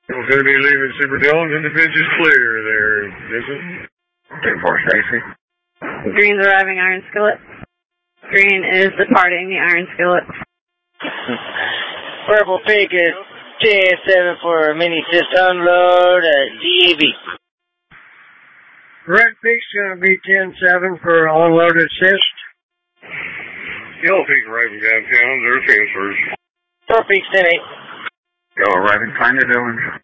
We're going to be leaving Super Dillon and the pitch is clear there. This is 10-4 Stacy. Green's arriving Iron Skillet. Green is departing the Iron Skillet. Purple Pig is 10-7 for a mini assist unload at DAV. Red Peak's going to be 10-7 for unloaded assist. Yellow Peak arriving downtown. They're transfers. Purple Peak's 10-8. Yellow arriving Finder Dillon.